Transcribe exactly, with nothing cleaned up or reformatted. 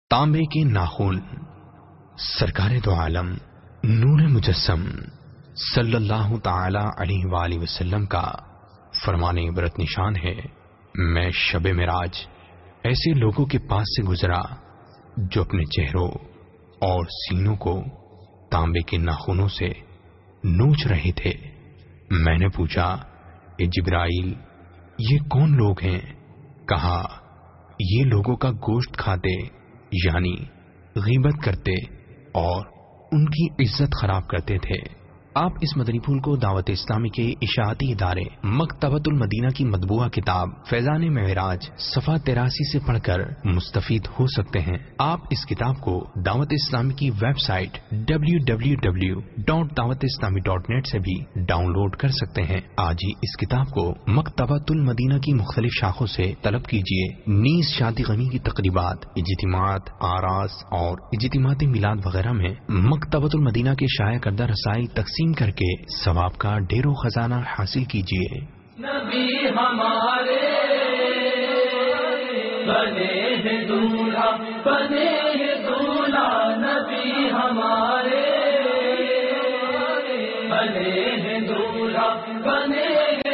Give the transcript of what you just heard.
تانبے کے ناخن سرکار دو عالم نور مجسم صلی اللہ تعالی علیہ وآلہ وسلم کا فرمان عبرت نشان ہے۔ میں شب معراج ایسے لوگوں کے پاس سے گزرا جو اپنے چہروں اور سینوں کو تانبے کے ناخنوں سے نوچ رہے تھے۔ میں نے پوچھا، اے جبرائیل، یہ کون لوگ ہیں؟ کہا، یہ لوگوں کا گوشت کھاتے یعنی غیبت کرتے اور ان کی عزت خراب کرتے تھے۔ آپ اس مدنی پھول کو دعوت اسلامی کے اشاعتی ادارے مکتبۃ المدینہ کی مطبوعہ کتاب فیضان معراج صفحہ تراسی سے پڑھ کر مستفید ہو سکتے ہیں۔ آپ اس کتاب کو دعوت اسلامی کی website W W W dot Dawat Islami dot net سے بھی ڈاؤن لوڈ کر سکتے ہیں۔ آج ہی اس کتاب کو مکتبۃ المدینہ کی مختلف شاخوں سے طلب کیجیے۔ نیز شادی غمی کی تقریبات، اجتماعات، آراس اور اجتماعات میلاد وغیرہ میں مکتبۃ المدینہ کے شائع کردہ رسائل تقسیم کر کے ثواب کا ڈھیر و خزانہ حاصل کیجیے۔ نبی ہمارے بنے ہیں دولہا، بنے ہیں دولہا، نبی ہمارے بنے ہیں دولہا، بنے